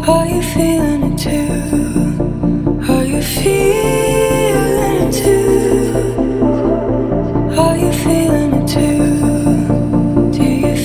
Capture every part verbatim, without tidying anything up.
Are you feeling it too? Are you feeling it too? Are you feeling it too? Do you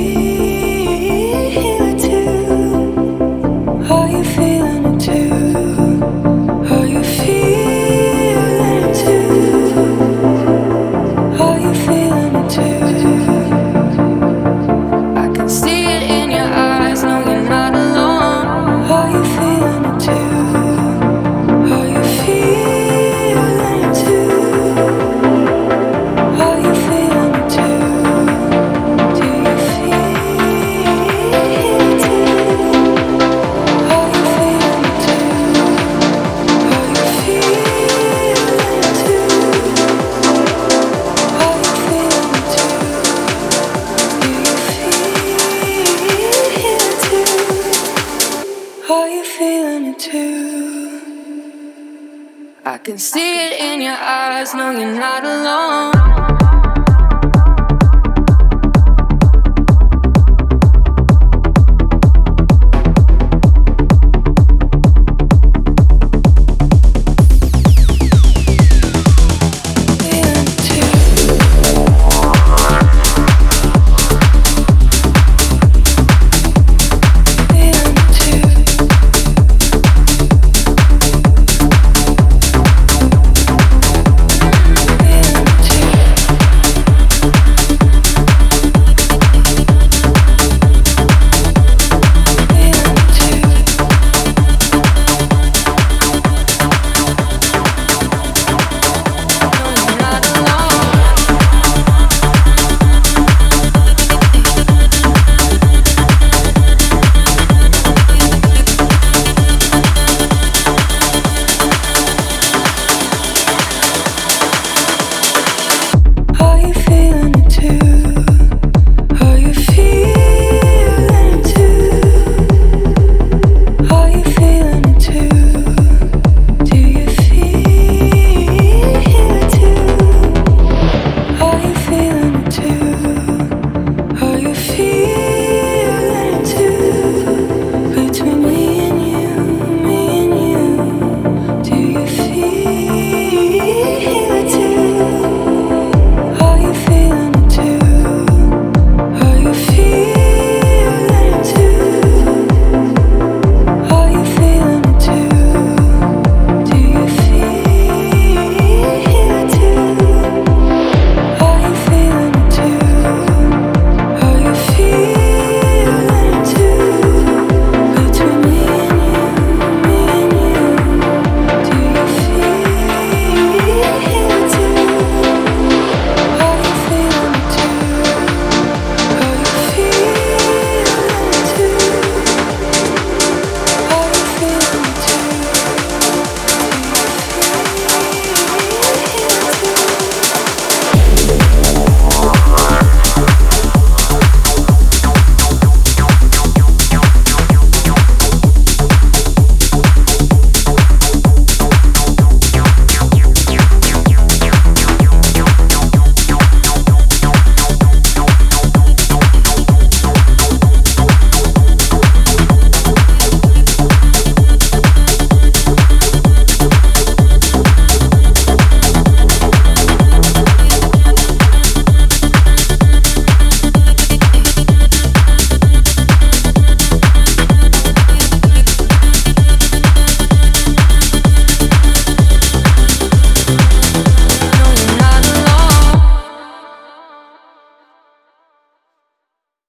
feel it too? Are you feeling it too? Are you feeling it too? Are you feeling it too? I can see it in your eyes, no, you're not alone. Are you feeling it too? Are you feeling it too? Are you feeling it too? Do you feel it too? Are you feeling it too? Are you feeling it too? Are you feeling it too? Do you feel it too? Are you feeling it too? I can see it in your eyes, no, you're not alone.